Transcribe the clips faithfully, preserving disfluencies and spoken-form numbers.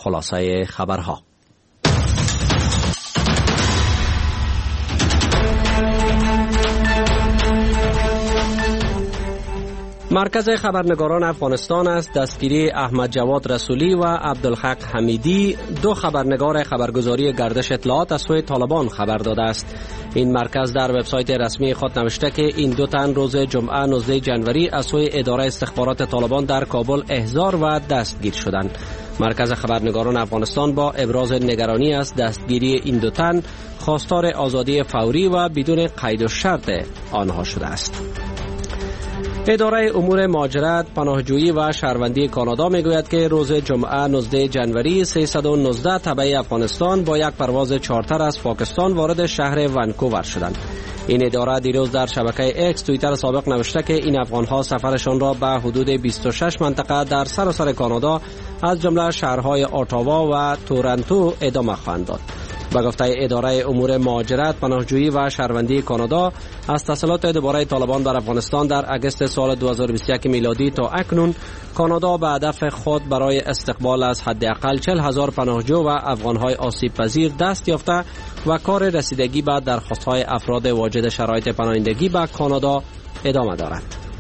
خلاصه خبرها. مرکز خبرنگاران افغانستان از دستگیری احمد جواد رسولی و عبدالحق حمیدی، دو خبرنگار خبرگزاری گردش اطلاعات، از سوی طالبان خبر داده است. این مرکز در وبسایت رسمی خود نوشته که این دو تن روز جمعه نوزده جنوری از سوی اداره استخبارات طالبان در کابل احضار و دستگیر شدند. مرکز خبرنگاران افغانستان با ابراز نگرانی از دستگیری این دو تن خواستار آزادی فوری و بدون قید و شرط آنها شده است. اداره امور مهاجرت، پناهجویی و شهروندی کانادا میگوید که روز جمعه نوزده جنوری سیصد و نوزده تبع افغانستان با یک پرواز چارتر از پاکستان وارد شهر ونکوور شدند. این اداره دیروز در شبکه اکس توییتر سابق نوشته که این افغانها سفرشان را به حدود بیست و شش منطقه در سراسر کانادا از جمله شهرهای اتاوا و تورنتو ادامه خواهند داد. به گفته اداره امور مهاجرت، پناهجویی و شهروندی کانادا، از تسلط دوباره طالبان بر افغانستان در اگست سال دو هزار و بیست و یک میلادی تا اکنون، کانادا به هدف خود برای استقبال از حداقل چهل هزار پناهجو و افغانهای آسیب پذیر دست یافته و کار رسیدگی به درخواست‌های افراد واجد شرایط پناهندگی به کانادا ادامه دارد.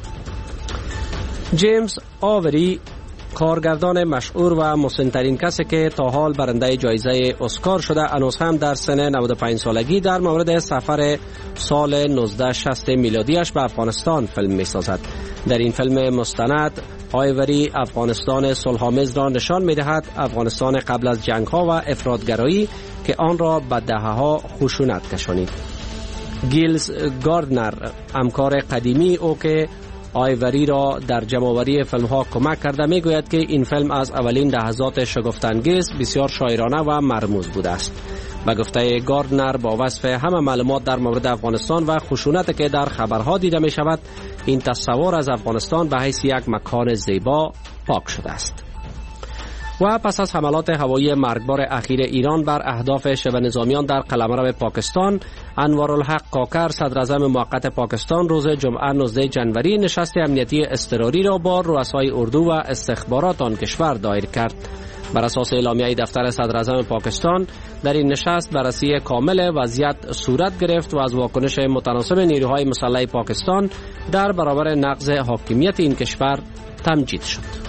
جیمز آوری، کارگردان مشهور و مسن‌ترین کسی که تا حال برنده جایزه اسکار شده، هنوز هم در سن نود و پنج سالگی در مورد سفر سال نوزده شصت میلادیش به افغانستان فیلم می‌سازد. در این فیلم مستند، آیوری افغانستان صلح‌آمیز را نشان می‌دهد، افغانستان قبل از جنگ‌ها و افراط‌گرایی که آن را به دهه‌ها خشونت کشانید. گیلز گاردنر، همکار قدیمی او که آیوری را در جمع‌آوری فیلم‌ها کمک کرده، میگوید که این فیلم از اولین لحظات شگفت‌انگیز، بسیار شاعرانه و مرموز بوده است. به گفته گاردنر، با وصف همه معلومات در مورد افغانستان و خشونت که در خبرها دیده می شود، این تصور از افغانستان به حیث یک مکان زیبا پاک شده است. و پس از حملات هوایی مرگبار اخیر ایران بر اهداف شبه نظامیان در قلمرو پاکستان، انوارالحق کاکر، صدر اعظم موقت پاکستان، روز جمعه نوزده جنوری نشست امنیتی اضطراری را با رؤسای اردو و استخبارات آن کشور دایر کرد. بر اساس اعلامیه دفتر صدر اعظم پاکستان، در این نشست بررسی کامل وضعیت صورت گرفت و از واکنش متناسب نیروهای مسلح پاکستان در برابر نقض حاکمیت این کشور تمجید شد.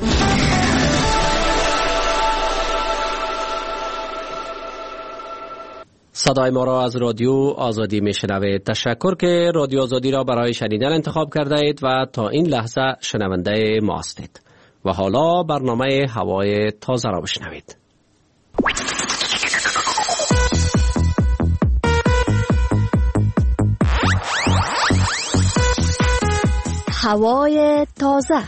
صدای ما را از رادیو آزادی میشنوید. تشکر که رادیو آزادی را برای شنیدن انتخاب کرده اید و تا این لحظه شنونده ما هستید. و حالا برنامه هوای تازه را بشنوید. هوای تازه.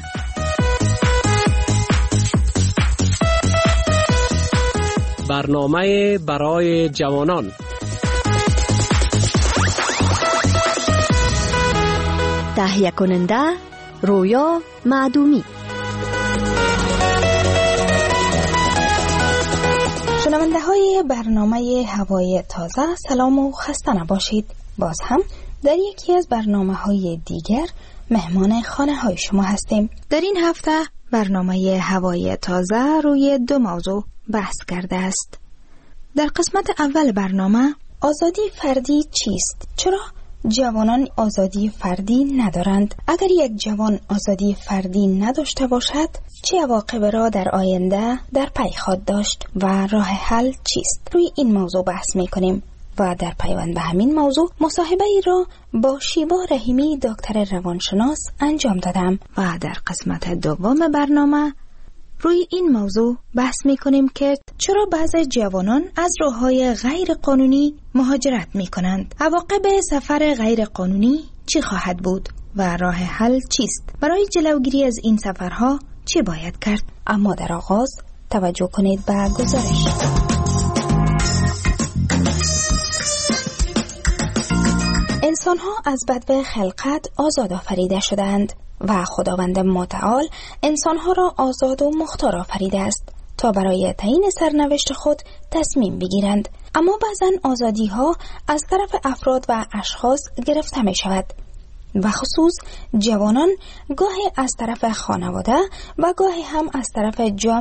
برنامه برای جوانان. تهیه کننده رویا معدومی. شنونده های برنامه هوای تازه، سلام و خسته نباشید. باز هم در یکی از برنامه های دیگر مهمان خانه های شما هستیم. در این هفته برنامه هوای تازه روی دو موضوع بحث کرده است. در قسمت اول برنامه، آزادی فردی چیست؟ چرا جوانان آزادی فردی ندارند؟ اگر یک جوان آزادی فردی نداشته باشد، چه عواقب را در آینده در پی خواهد داشت و راه حل چیست؟ روی این موضوع بحث می‌کنیم و در پیوند به همین موضوع مصاحبه ای را با شیوا رحیمی، دکتر روانشناس، انجام دادم و در قسمت دوم برنامه روی این موضوع بحث می‌کنیم که چرا بعضی جوانان از راه‌های غیر قانونی مهاجرت می‌کنند؟ عواقب سفر غیر قانونی چی خواهد بود و راه حل چیست؟ برای جلوگیری از این سفرها چی باید کرد؟ اما در آغاز توجه کنید به گزارش. انسان‌ها از بدو خلقت آزاد آفریده شدند و خداوند متعال انسان‌ها را آزاد و مختار آفریده است تا برای تعیین سرنوشت خود تصمیم بگیرند. اما بعضن آزادی‌ها از طرف افراد و اشخاص گرفته می شود و خصوص جوانان گاهی از طرف خانواده و گاهی هم از طرف جامعه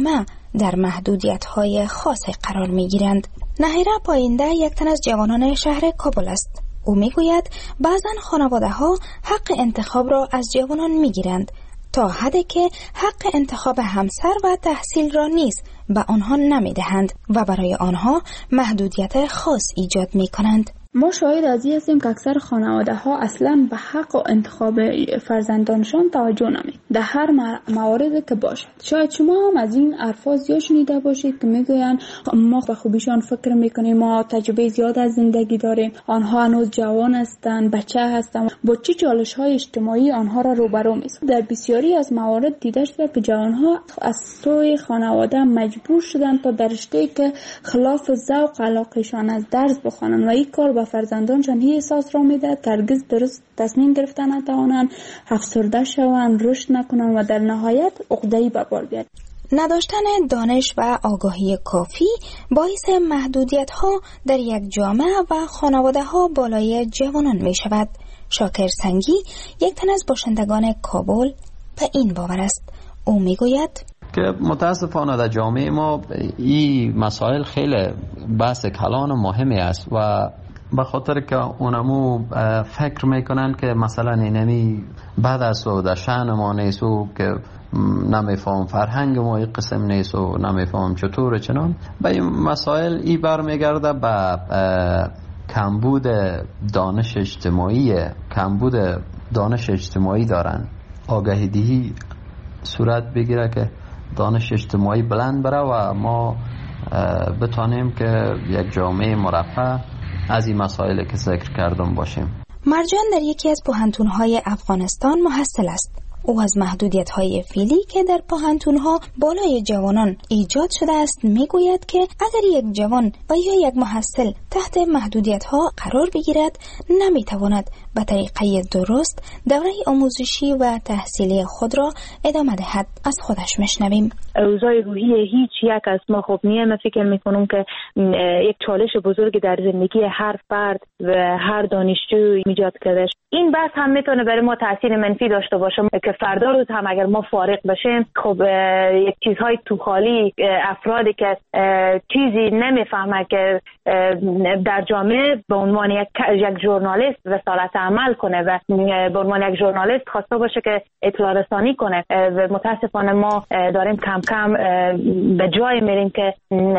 در محدودیت‌های خاص قرار می‌گیرند. نهیره پاینده یک تن از جوانان شهر کابل است. او می‌گوید بعضن خانواده‌ها حق انتخاب را از جوانان می‌گیرند تا حدی که حق انتخاب همسر و تحصیل را نیز به آنها نمی‌دهند و برای آنها محدودیت خاص ایجاد می‌کنند. ما شاهد از این هستیم که اکثر خانواده ها اصلا به حق و انتخاب فرزندانشان توجه نمی در هر موارد که باشد. شاید شما هم از این حرفا زیاد شنیده باشید که میگویند ما به خوبیشان فکر میکنیم، ما تجربه زیاد از زندگی داریم، آنها هنوز جوان هستند، بچه هستند، با چه چالش های اجتماعی آنها را روبرو می‌سازد. در بسیاری از موارد دیده شده که جوانها از سوی خانواده مجبور شدند تا در رشته‌ای که خلاف ذوق علاقهشان از درس بخوانند و این کار به فرزندانشان هی احساس را میدهد که هرگز درست تصمیم گرفتن نتوانند، افسرده شوند، رشد نکنند و در نهایت عقده‌ای به بار بیارند. نداشتن دانش و آگاهی کافی باعث محدودیت‌ها در یک جامعه و خانواده‌ها بالای جوانان می شود. شاکر سنگی یک تن از باشندگان کابل به این باور است. او می گوید که متاسفانه در جامعه ما این مسائل خیلی بحث کلان و مهمی است و به خاطر که اونمو فکر میکنن که مثلا اینمی بعد از و در شأن ما نیست و که نمیفهم فرهنگ ما این قسم نیست و نمیفهم چطور چنان به این مسائل ای برمیگرده به کمبود دانش اجتماعی کمبود دانش اجتماعی دارن. آگاهی دهی صورت بگیره که دانش اجتماعی بلند بره و ما بتانیم که یک جامعه مرفه از این مسائل که ذکر کردم باشیم. مرجان در یکی از پوهنتون‌های افغانستان محصل است. او از محدودیت‌های فعلی که در پوهنتون‌ها بالای جوانان ایجاد شده است میگوید که اگر یک جوان و یا یک محصل تحت محدودیت‌ها قرار بگیرد نمیتواند به طریقه درست دوره آموزشی و تحصیلی خود را ادامه دهد. از خودش میشنویم. اوضاع روحی هیچ یک از ما خوب نیست. من فکر میکنم که یک چالش بزرگ در زندگی هر فرد و هر دانشجو ایجاد کرده. این بحث هم میتونه برای ما تاثیر منفی داشته باشه که فردا روز هم اگر ما فارغ بشیم خب یک چیزهای تو خالی افرادی که چیزی نمیفهمه که در جامعه به عنوان یک یک ژورنالیست رسالت عمل کنه و به عنوان یک ژورنالیست خواسته باشه که اطلاع رسانی کنه و متاسفانه ما داریم کم کم به جای میریم که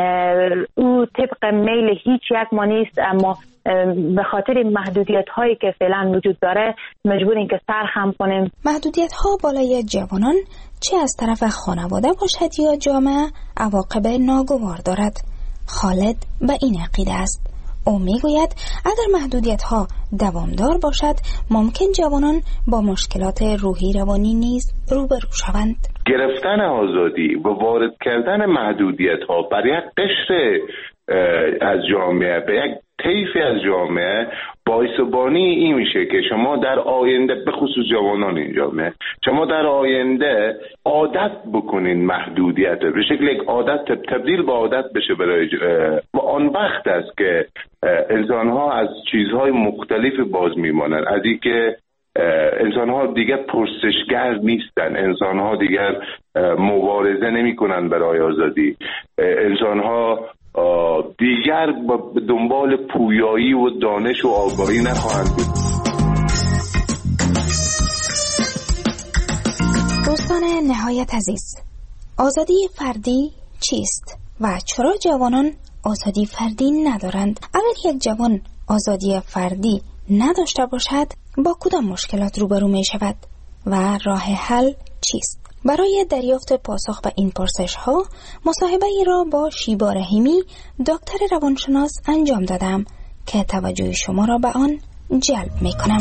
او طبق میل هیچ یک ما نیست، اما به خاطر محدودیت هایی که فعلا وجود داره مجبوریم که سرخم کنیم. محدودیت ها بالای جوانان چه از طرف خانواده باشد یا جامعه عواقب ناگوار دارد. خالد به این عقیده است. او میگوید اگر محدودیت ها دوامدار باشد ممکن جوانان با مشکلات روحی روانی نیز روبرو شوند. گرفتن آزادی و وارد کردن محدودیت ها بر یک قشر از جامعه به یک طیفی از جامعه باعث بانی این میشه که شما در آینده به خصوص جوانان این جامعه شما در آینده عادت بکنین محدودیت به شکل یک عادت تبدیل به عادت بشه برای و آن وقت است که انسان‌ها از چیزهای مختلف باز میمانند. از این که انسان‌ها دیگر پرسشگر نیستن، انسان‌ها دیگر مبارزه نمی‌کنن برای آزادی، انسان‌ها دیگر به دنبال پویایی و دانش و آگاهی نخواهند بود. دوستان نهایت عزیز، آزادی فردی چیست و چرا جوانان آزادی فردی ندارند؟ اگر یک جوان آزادی فردی نداشته باشد با کدام مشکلات روبرو می شود و راه حل چیست؟ برای دریافت پاسخ به این پرسش ها مصاحبه ای را با شیبا رحیمی دکتر روانشناس انجام دادم که توجه شما را به آن جلب می کنم.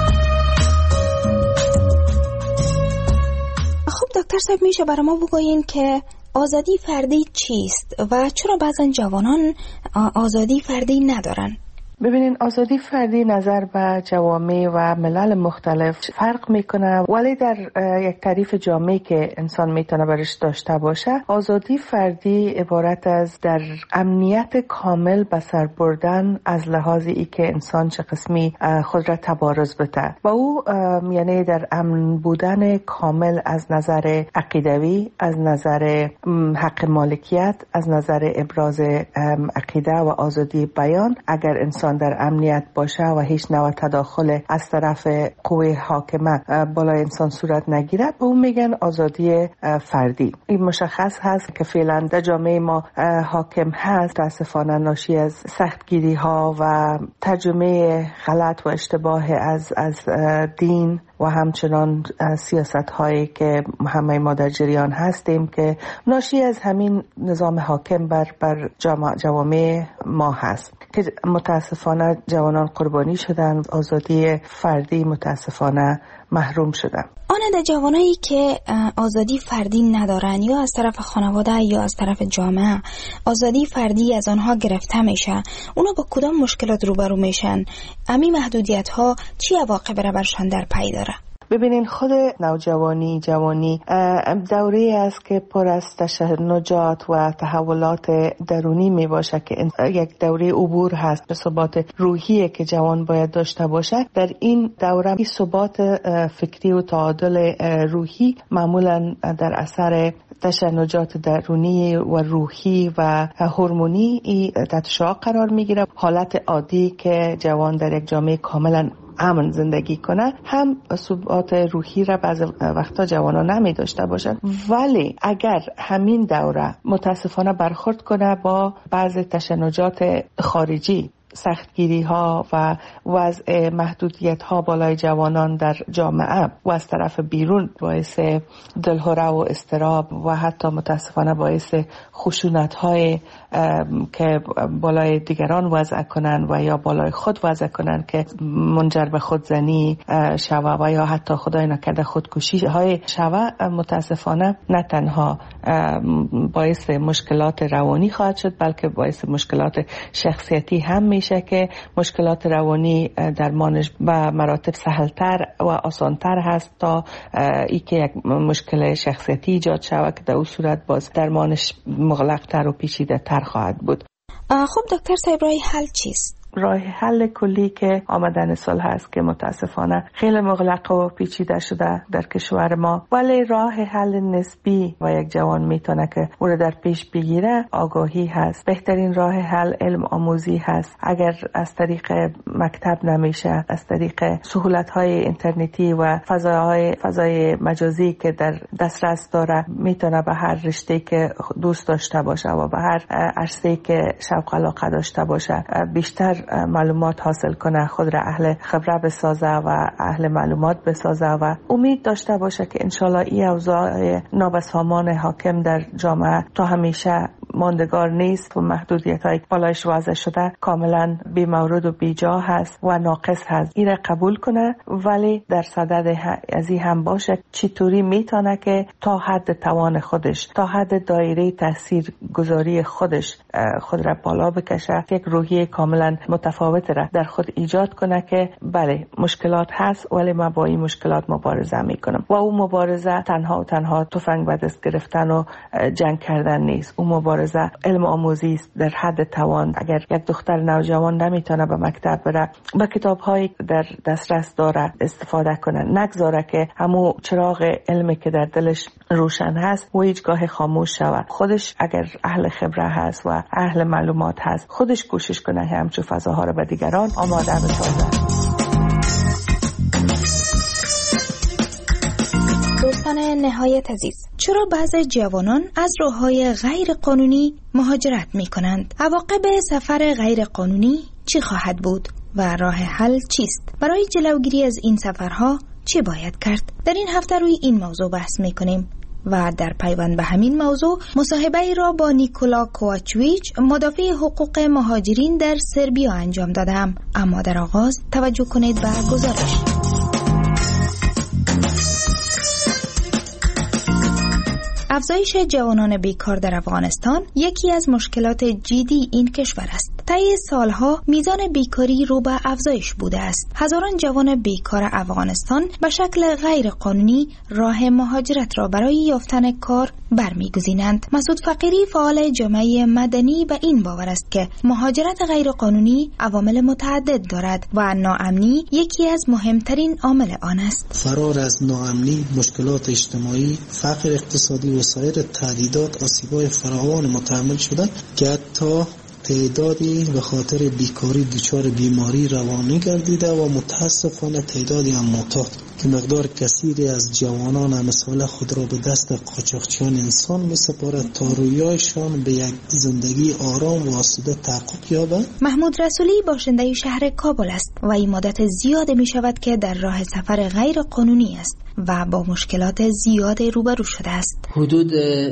خب دکتر صاحب، میشه برای ما بگویین که آزادی فردی چیست و چرا بعضن جوانان آزادی فردی ندارن؟ ببینین آزادی فردی نظر به جوامع و ملل مختلف فرق میکنه، ولی در یک تعریف جامعی که انسان میتونه برش داشته باشه، آزادی فردی عبارت از در امنیت کامل به سر بردن از لحاظ ای که انسان چه قسمی خود را تبارز بده و او یعنی در امن بودن کامل از نظر عقیدوی، از نظر حق مالکیت، از نظر ابراز عقیده و آزادی بیان. اگر انسان در امنیت باشه و هیچ نوع تداخل از طرف قوه حاکمه بالای انسان صورت نگیره، به اون میگن آزادی فردی. این مشخص هست که فعلا در جامعه ما حاکم هست، متاسفانه ناشی از سختگیری ها و ترجمه غلط و اشتباه از از دین و همچنان سیاست هایی که همه ما در جریان هستیم که ناشی از همین نظام حاکم بر بر جوامع ما هست که متاسفانه جوانان قربانی شدن، آزادی فردی متاسفانه محروم شدن. آن جوانایی که آزادی فردی ندارن یا از طرف خانواده یا از طرف جامعه آزادی فردی از آنها گرفته میشه، اونا با کدام مشکلات روبرو میشن؟ امی محدودیت ها چی عواقب را برشان در پی داره؟ ببینین خود نوجوانی جوانی دوره است که پر از تشنجات و تحولات درونی می باشه که یک دوره عبور هست به ثبات روحی که جوان باید داشته باشه. در این دوره این ثبات فکری و تعادل روحی معمولا در اثر تشنجات درونی و روحی و هورمونی تحت شعاع قرار می گیره. حالت عادی که جوان در یک جامعه کاملا امن زندگی کنه هم ثبات روحی را بعض وقتا جوانان نمی داشته باشن، ولی اگر همین دوره متاسفانه برخورد کنه با بعض تشنجات خارجی، سختگیری ها و وضع محدودیت ها بالای جوانان در جامعه و از طرف بیرون باعث دلهره و اضطراب و حتی متاسفانه باعث خشونت های که بالای دیگران وضع کنن و یا بالای خود وضع کنن که منجر به خودزنی شوه و یا حتی خدای نکرده خودکشی های شوه، متاسفانه نه تنها باعث مشکلات روانی خواهد شد بلکه باعث مشکلات شخصیتی هم میشه که مشکلات روانی درمانش به مراتب سهلتر و آسانتر هست تا ای که یک مشکل شخصیتی ایجاد شود که در اون صورت باز درمانش مغلق‌تر و پیچیده‌تر خواهد بود. خب دکتر صاحب، راه حل چیست؟ راه حل کلی که آمدن صلح هست که متاسفانه خیلی مغلق و پیچیده شده در کشور ما، ولی راه حل نسبی و یک جوان میتونه که او را در پیش بگیره آگاهی هست. بهترین راه حل علم آموزی هست. اگر از طریق مکتب نمیشه، از طریق سهولت های اینترنتی و فضاهای فضای مجازی که در دسترس داره میتونه به هر رشته که دوست داشته باشه و به هر عرصه‌ای که شوق علاقه داشته باشه بیشتر معلومات حاصل کنه، خود را اهل خبره بسازه و اهل معلومات بسازه و امید داشته باشه که انشالله این اوضاع نابسامان حاکم در جامعه تا همیشه ماندگار نیست و محدودیت های بالایش وضع شده کاملا بی مورد و بی جا هست و ناقص هست. این را قبول کنه، ولی در صدد از این هم باشه چطوری میتونه که تا حد توان خودش، تا حد دایره تاثیر گذاری خودش خود را بالا بکشه، یک روحیه کاملا متفاوت را در خود ایجاد کنه که بله مشکلات هست ولی من با این مشکلات مبارزه میکنم. و اون مبارزه تنها و تنها تفنگ به دست گرفتن و جنگ کردن نیست. اون مبارزه علم آموزی است در حد توان. اگر یک دختر نوجوان نمیتونه به مکتب بره، با کتاب هایی در دسترس داره استفاده کنه، نگذاره که همون چراغ علمی که در دلش روشن هست و هیچگاه خاموش شود. خودش اگر اهل خبره هست و اهل معلومات هست، خودش کوشش کنه همچون فضاها رو به دیگران آماده بسازه. دوستان نهایت عزیز، چرا بعضی جوانان از راه‌های غیر قانونی مهاجرت می‌کنند؟ عواقب سفر غیر قانونی چی خواهد بود و راه حل چیست؟ برای جلوگیری از این سفرها چه باید کرد؟ در این هفته روی این موضوع بحث می‌کنیم و در پیوند به همین موضوع مصاحبه ای را با نیکولا کوواچویچ، مدافع حقوق مهاجرین در سربیا انجام دادم. اما در آغاز توجه کنید به گزارش. افزایش جوانان بیکار در افغانستان یکی از مشکلات جدی این کشور است. طی سالها میزان بیکاری رو به افزایش بوده است. هزاران جوان بیکار افغانستان به شکل غیر قانونی راه مهاجرت را برای یافتن کار برمیگزینند. مسعود فقیری فعال جامعه مدنی به این باور است که مهاجرت غیر قانونی عوامل متعدد دارد و ناامنی یکی از مهمترین عامل آن است. فرار از ناامنی، مشکلات اجتماعی، فقر اقتصادی و سایر تهدیدات آسیب‌های فراوان متحمل شده که حتی تعدادی به خاطر بیکاری دچار بیماری روانی گردیده و متاسفانه تعدادی هم معتاد که مقدار کثیری از جوانان امثال خود را به دست قاچاقچیان انسان می سپارد تا رویایشان به یک زندگی آرام و آسوده تحقق یابد. محمود رسولی باشنده شهر کابل است و این مدت زیاد می شود که در راه سفر غیر قانونی است و با مشکلات زیاد روبرو شده است. حدود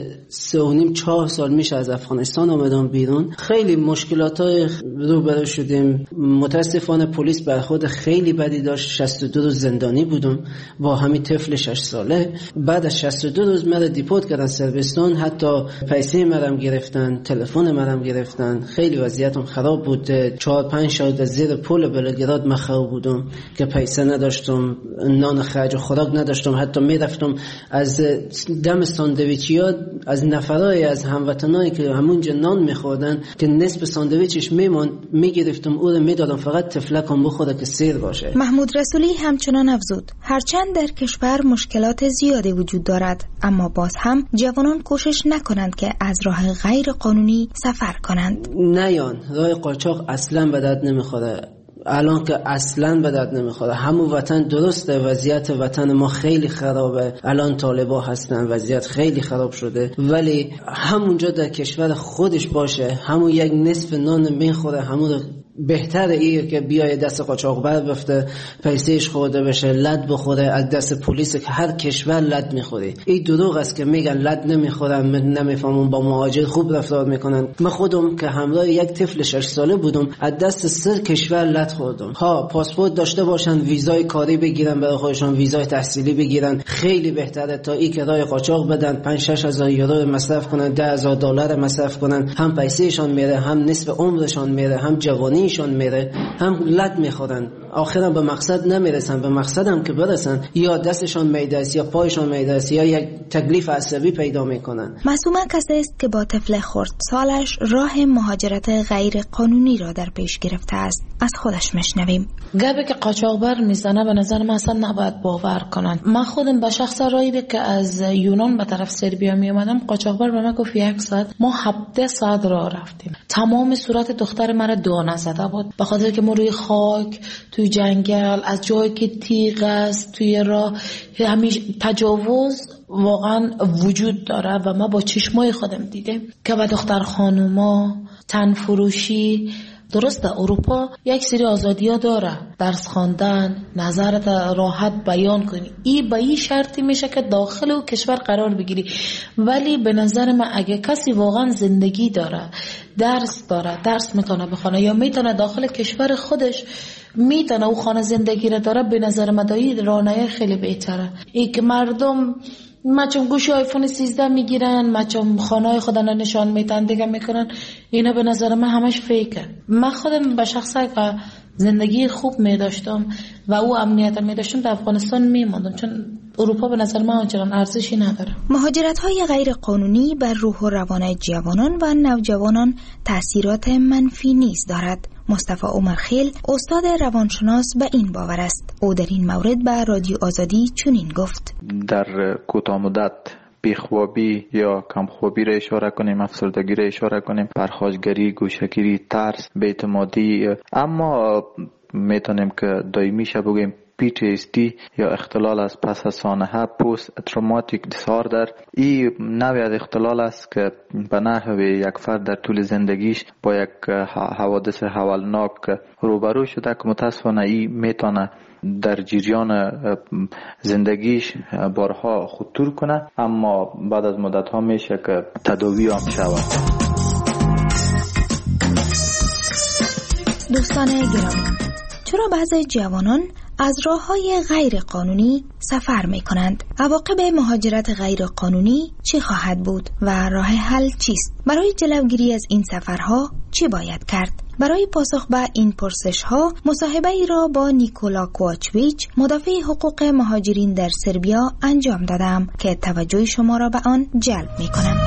سه و نیم چهار سال میشه از افغانستان آمدم بیرون. خیلی مشکلات های روبرو شدیم. متاسفانه پلیس برخورد خیلی بدی داشت. شصت و دو روز زندانی بودم با همین طفل شش ساله. بعد از شصت و دو روز مرا دیپورت کردن سربستان. حتی پیسه مرا گرفتن، تلفن مرا گرفتن. خیلی وضعیتم خراب بود. چهار پنج شب از زیر پل بلگراد مخاو بودم که پیسه نداشتم، نان خرج و خوراک نداشتم. حتی میرفتم از دم ساندویچیا از نفرای از هموطنایی که همونجا نان میخوردن که نصف ساندویچش میموند میگرفتم او رو میدادم فقط تفلکم بخوره که سیر باشه. محمود رسولی همچنان افزود هرچند در کشور مشکلات زیادی وجود دارد اما باز هم جوانان کوشش نکنند که از راه غیر قانونی سفر کنند. نیان راه قاچاق اصلا به درد نمیخوره. الان که اصلا به درد نمیخوره. همون وطن درسته، وضعیت وطن ما خیلی خرابه، الان طالبا هستن، وضعیت خیلی خراب شده، ولی همونجا در کشور خودش باشه همون یک نصف نان میخوره، همون بهتره ایه که بیای دست قاچاقبر بفته، پیسهش خورده بشه، لد بخوره از دست پلیس که هر کشور لد میخوره. این دروغ است که میگن لد نمیخورن، من نمیفهمم با مهاجر خوب رفتار میکنن. من خودم که همراه یک طفل شش ساله بودم از دست سر کشور لد خوردم. ها پاسپورت داشته باشن، ویزای کاری بگیرن برای خودشون، ویزای تحصیلی بگیرن، خیلی بهتره تا این که راه قاچاق بدن، پنج شش هزار یورو مصرف کنن، ده هزار دلار مصرف کنن، هم پیسهشون میره، هم نصف عمرشون میره، هم جوانی شون میره، هم لد میخورن، آخرا به مقصد نمیرسن. به مقصدم که برسن یا دستشون میده است یا پایشون میده است یا یک تکلیف عصبی پیدا میکنن. معصومه کسی است که با طفل خردسالش راه مهاجرت غیر قانونی را در پیش گرفته است. از خودش میشنویم. گبه که قاچاقبر میزنه به نظر من اصلا نباید باور کنن. من خودم به شخص رایی که از یونان به طرف سربیا می اومدم، قاچاقبر به من گفت یک ساعت، ما هفده ساعت راه رفتیم. تمام صورت دختر مرا دانه زده بود به خاطر که ما روی خاک، توی جنگل، از جایی که تیغ است توی راه، همیشه تجاوز واقعا وجود داره و ما با چشمای خودم دیدم که به دختر خانوما تن فروشی. درسته اروپا یک سری آزادی ها داره، درس خواندن، نظرت راحت بیان کنی، این به این شرطی میشه که داخل و کشور قرار بگیری. ولی به نظر من اگه کسی واقعا زندگی داره، درس داره، درس میتونه بخونه یا میتونه داخل کشور خودش میتونه او خانه زندگی رو داره، به نظر من دایی رانه خیلی بهتره. ای که مردم مچم گوشی آیفون سیزده میگیرن، مچم خانه خودن نشان میتن دیگه میکنن، اینا به نظر من همش فیکه. من خودم به شخصه که زندگی خوب میداشتم و او امنیت میداشتم در افغانستان میماندم، چون اروپا به نظر من آنچنان ارزشی نداره. مهاجرت های غیر قانونی بر روح و روان جوانان و نوجوانان تأثیرات منفی نیز دارد. مصطفی عمرخیل استاد روانشناس به این باور است. او در این مورد به رادیو آزادی چنین گفت: در کوتاه مدت بیخوابی یا کمخوابی را اشاره کنیم، افسردگی را اشاره کنیم، پرخاشگری، گوشه‌گیری، ترس، بی‌اعتمادی، اما میتونیم که دائمی شه بگیم پی تی اس دی یا اختلال از پس از سانحه، پوست تروماتیک دیساردر. این نوعی از اختلال است که به نحو یک فرد در طول زندگیش با یک حوادث هولناک روبرو شده که متاسفانه این میتونه در جریان زندگیش بارها خطور کنه، اما بعد از مدت ها میشه که تداوی هم شود. دوستان گرامی، چرا بعضی جوانان از راه‌های غیر قانونی سفر می‌کنند. عواقب مهاجرت غیر قانونی چی خواهد بود و راه حل چیست؟ برای جلوگیری از این سفرها چی باید کرد؟ برای پاسخ به این پرسش‌ها مصاحبه ای را با نیکولا کوواچویچ، مدافع حقوق مهاجرین در سربیا انجام دادم که توجه شما را به آن جلب می‌کنم.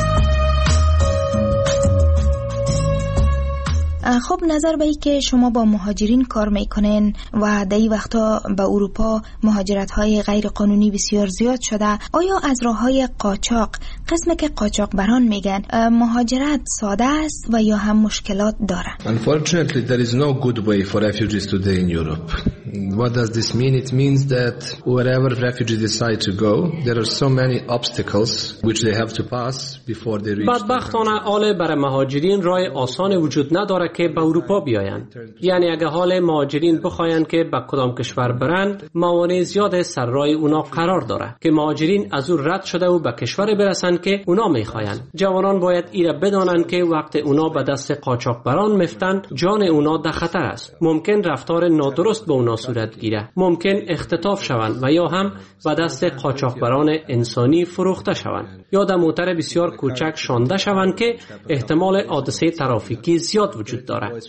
خب نظر به ای که شما با مهاجرین کار میکنین و در این وقتا به اروپا مهاجرت های غیر قانونی بسیار زیاد شده، آیا از راه های قاچاق، قسم که قاچاق بران میگن، مهاجرت ساده است و یا هم مشکلات داره؟ Unfortunately there is no good way for refugees today in Europe. What does this mean? It means that wherever refugees decide to go, there are so many obstacles which they have to pass before they reach. بدبختانه حال برای مهاجرین راه آسان وجود نداره که به اروپا بیایند. یعنی اگه حال مهاجرین بخواین که به کدام کشور برند، موانع زیاد سر راه اونا قرار داره که مهاجرین از اون رد شده و به کشور برسن که اونا میخواین. جوانان باید ایره بدانند که وقت اونا به دست قاچاقبران میفتن، جان اونا در خطر است. ممکن رفتار نادرست به اونا صورت گیره، ممکن اختطاف شوند و یا هم به دست قاچاقبران انسانی فروخته شوند یا در موتر بسیار کوچک شانده شوند که احتمال حادثه ترافیکی زیاد وجود دارد.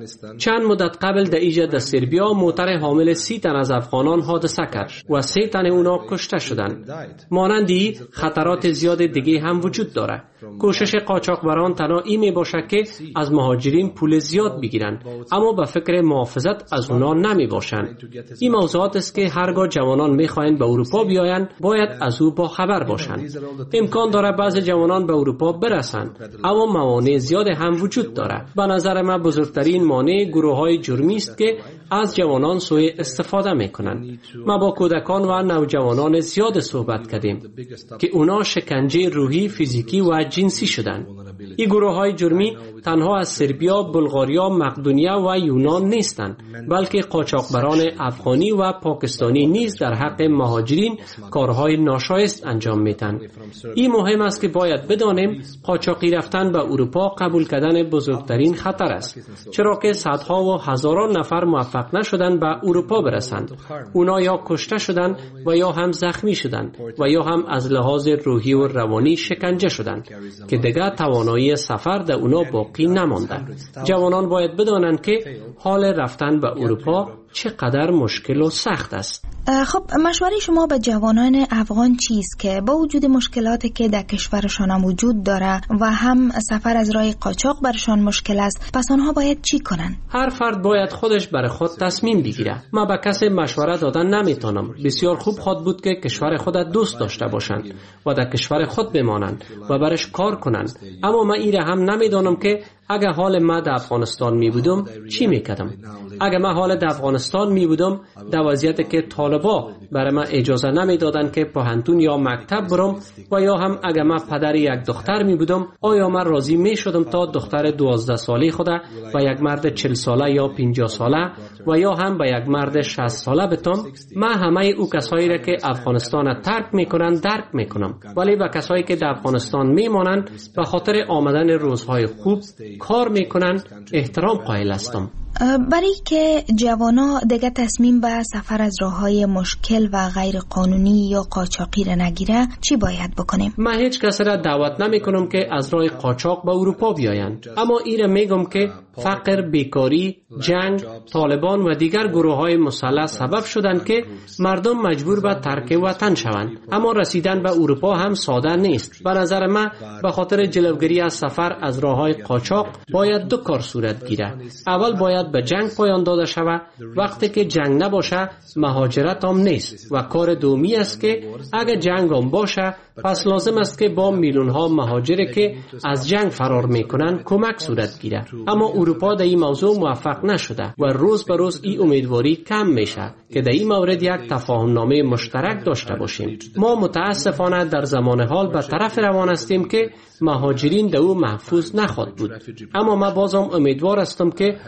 چند مدت قبل در ایجا در سربیا موتر حامل سی تن از افغانان حادثه کرد و سه تن اونا کشته شدند. مانندی خطرات زیاد دیگه هم وجود داره. کوشش قاچاقبران تنها این می باشه که از مهاجرین پول زیاد بگیرند، اما به فکر محافظت از اونا نمی باشند. این موضوعات است که هرگاه جوانان می خواهند به اروپا بیایند باید از او با خبر باشند. امکان داره بعضی جوانان به اروپا برسند، اما موانع زیاد هم وجود داره. به نظر من بزرگترین مانع گروه‌های جرمی است که از جوانان سوء استفاده میکنند. ما با کودکان و نوجوانان زیاد صحبت کردیم که اونا شکنجه روحی، فیزیکی و جنسی شدند. این گروه‌های جرمی تنها از سربیا، بلغاریا، مقدونیه و یونان نیستند، بلکه قاچاقبران افغانی و پاکستانی نیز در حق مهاجرین کارهای ناشایست انجام میدن. این مهم است که باید بدانیم قاچاقی رفتن به اروپا قبول کردن بزرگترین خطر است، چرا که صدها و هزاران نفر موفق نشدند به اروپا برسند. اونا یا کشته شدند و یا هم زخمی شدند و یا هم از لحاظ روحی و روانی شکنجه شدند که دیگر توانایی سفر در اونا باقی نمانده. جوانان باید بدانند که حال رفتن به اروپا چقدر مشکل و سخت است. خب مشوره شما به جوانان افغان چیست که با وجود مشکلاتی که در کشورشان وجود داره و هم سفر از راه قاچاق برشان مشکل است، پس آنها باید چی کنن؟ هر فرد باید خودش برای خود تصمیم بگیره. من به کسی مشوره دادن نمیتونم. بسیار خوب خود بود که کشور خود دوست داشته باشند و در کشور خود بمانند و برش کار کنند. اما من ایره هم نمیدانم که اگه حال ما در افغانستان می بودم چی میکردم. اگه من حال در افغانستان می بودم در وضعیتی که طالبا برای من اجازه نمیدادن که پوهنتون یا مکتب برم و یا هم اگه من پدر یک دختر می بودم، آیا من راضی می شدم تا دختر دوازده ساله خود و یک مرد چهل ساله یا پنجاه ساله و یا هم با یک مرد شصت ساله بتم؟ من همه او کسایی را که افغانستان ترک میکنن درک میکنم، ولی با کسایی که در افغانستان میمانند به خاطر آمدن روزهای خوب کار میکنن احترام قائل هستم. برای که جوانا دیگه تصمیم به سفر از راههای مشکل و غیر قانونی یا قاچاقی را نگیره، چی باید بکنیم؟ من هیچ کس را دعوت نمی کنم که از راه قاچاق به اروپا بیایند، اما ایره میگم که فقر، بیکاری، جنگ، طالبان و دیگر گروه های مسلح سبب شدند که مردم مجبور به ترک وطن شوند. اما رسیدن به اروپا هم ساده نیست. به نظر من به خاطر جلوگیری از سفر از راه های قاچاق باید دو کار صورت گیره. اول باید به جنگ پایان داده شود. وقتی که جنگ نباشه مهاجرت هم نیست و کار دومی است که اگر جنگ هم باشه پس لازم است که با میلیون ها مهاجری که از جنگ فرار میکنن کمک صورت گیره. اما اروپا در این موضوع موفق نشده و روز به روز این امیدواری کم میشه که در این مورد یک تفاهم نامه مشترک داشته باشیم. ما متاسفانه در زمان حال به طرف روان هستیم که مهاجرین در او محفوظ نخواهد بود. اما من بازم امیدوار هستم که اروپا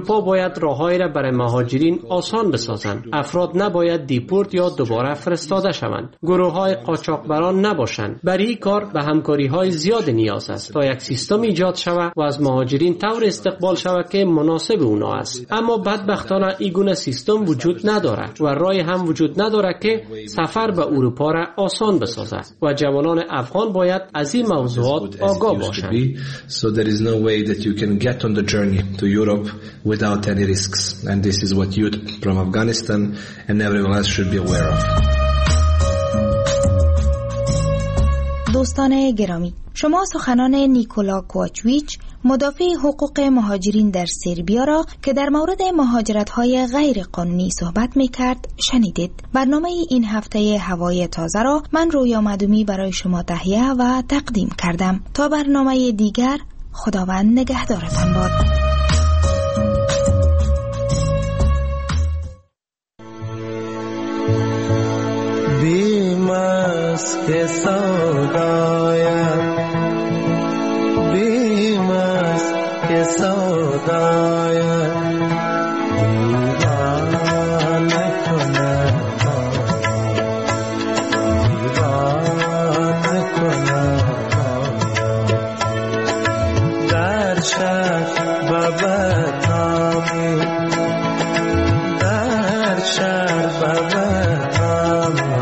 اروپا باید راههایی را برای مهاجرین آسان بسازند. افراد نباید دیپورت یا دوباره فرستاده شوند. گروه‌های قاچاقبران نباشند. برای این کار به همکاری‌های زیاد نیاز است تا یک سیستم ایجاد شود و از مهاجرین طور استقبال شود که مناسب اونا است. اما بدبختانه این گونه سیستم وجود ندارد و راهی هم وجود ندارد که سفر به اروپا را آسان بسازد و جوانان افغان باید از این موضوعات آگاه باشند. So there is no way that you can get on the journey to Europe without any risks, and this is what youth from Afghanistan and everyone else should be aware of. دوستان گرامی، شما سخنان نیکولا کوچویچ مدافع حقوق مهاجرین در سربیا را که در مورد مهاجرت‌های غیر قانونی صحبت می‌کرد شنیدید. برنامه این هفته هوای تازه را من رویا مدومی برای شما تهیه و تقدیم کردم. تا برنامه دیگر، خداوند نگهدارتان باد. بیمس که سودایم بیمس که سودایم دیوانه کنه دیوانه کنه در شهر ببتامی در شهر ببتامی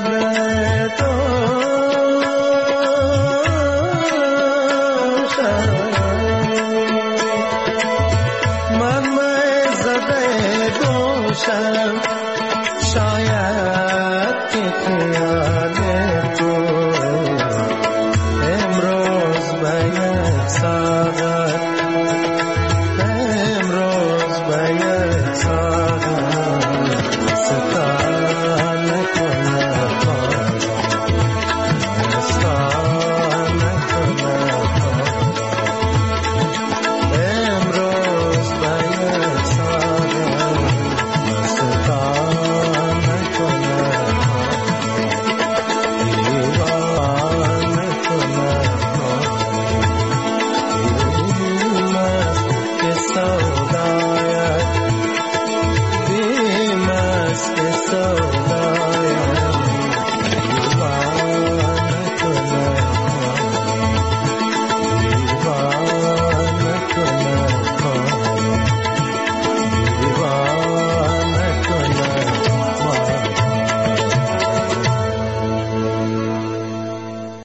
Shah